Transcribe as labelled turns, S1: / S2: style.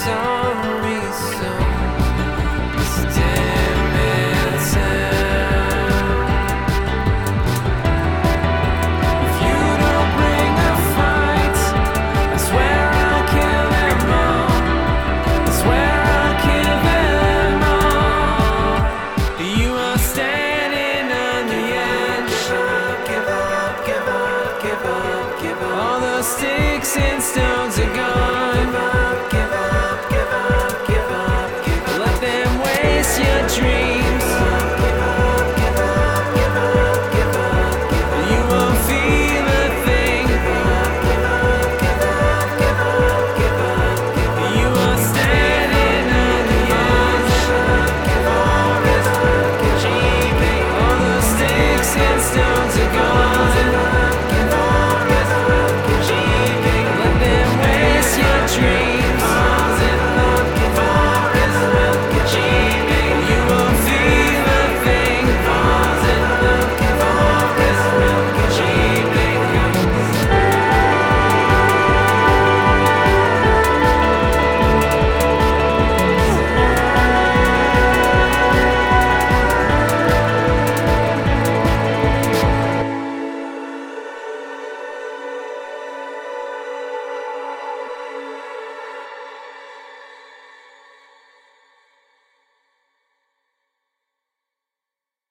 S1: sorry soon. This damn town. If you don't bring a fight, I swear I'll kill them all. I swear I'll kill them all. You are standing on the edge. Give up, give up, give up, give up, give up. All the sticks and stones.